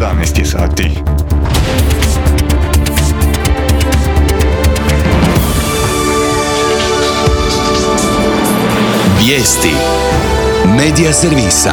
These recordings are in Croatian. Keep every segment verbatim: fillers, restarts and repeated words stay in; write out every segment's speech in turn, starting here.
jedanaest je sati. Vijesti Medija servisa.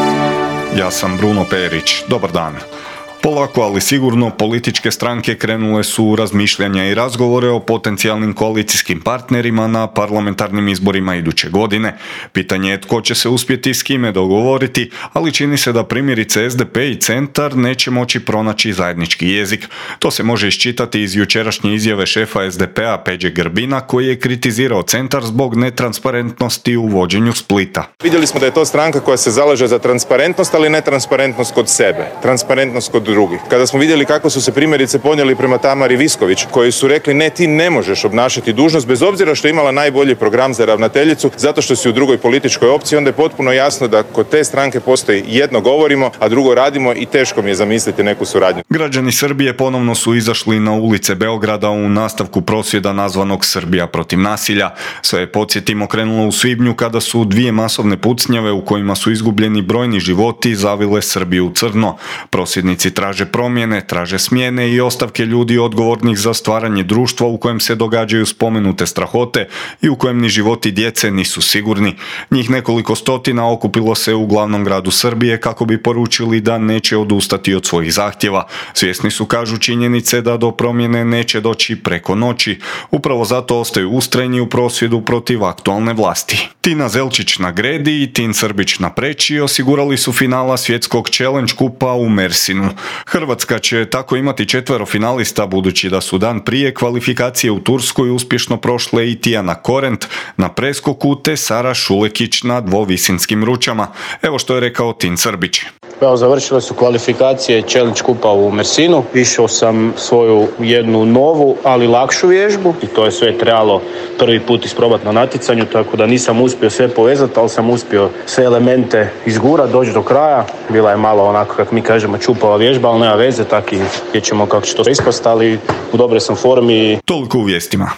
Ja sam Bruno Perić. Dobar dan. Polako, ali sigurno, političke stranke krenule su u razmišljanja i razgovore o potencijalnim koalicijskim partnerima na parlamentarnim izborima iduće godine. Pitanje je tko će se uspjeti s kime dogovoriti, ali čini se da primjerice es de pe i Centar neće moći pronaći zajednički jezik. To se može iščitati iz jučerašnje izjave šefa es de pea Peđe Grbina, koji je kritizirao Centar zbog netransparentnosti u vođenju Splita. Vidjeli smo da je to stranka koja se zalaže za transparentnost, ali ne transparentnost kod sebe, transparentnost kod drugih. Kada smo vidjeli kako su se primjerice ponijeli prema Tamari Visković, koji su rekli ne, ti ne možeš obnašati dužnost bez obzira što je imala najbolji program za ravnateljicu, zato što si u drugoj političkoj opciji, onda je potpuno jasno da kod te stranke postoji jedno govorimo, a drugo radimo i teško mi je zamisliti neku suradnju. Građani Srbije ponovno su izašli na ulice Beograda u nastavku prosvjeda nazvanog Srbija protiv nasilja. Sve je, podsjetimo, krenulo u svibnju kada su dvije masovne pucnjave u kojima su izgubljeni brojni životi zavile Srbiju u crno. Prosvjednici traže promjene, traže smjene i ostavke ljudi odgovornih za stvaranje društva u kojem se događaju spomenute strahote i u kojem ni životi djece nisu sigurni. Njih nekoliko stotina okupilo se u glavnom gradu Srbije kako bi poručili da neće odustati od svojih zahtjeva. Svjesni su, kažu, činjenice da do promjene neće doći preko noći. Upravo zato ostaju ustrajni u prosvjedu protiv aktualne vlasti. Tina Zelčić na gredi i Tin Srbić na preći osigurali su finala svjetskog challenge kupa u Mersinu. Hrvatska će tako imati četvero finalista, budući da su dan prije kvalifikacije u Turskoj uspješno prošle i Tijana Korent na preskoku te Sara Šulekić na dvovisinskim ručama. Evo što je rekao Tin Srbić. Evo, završile su kvalifikacije Challenge kupa u Mersinu. Išao sam svoju jednu novu, ali lakšu vježbu i to je sve trebalo prvi put isprobati na natjecanju, tako da nisam uspio sve povezati, ali sam uspio sve elemente izgurati, doći do kraja. Bila je malo onako, kako mi kažemo, čupava vježba, ali nema veze, tako i vidjet ćemo kako će to ispast, ali u dobroj sam formi. Toliko u vijestima.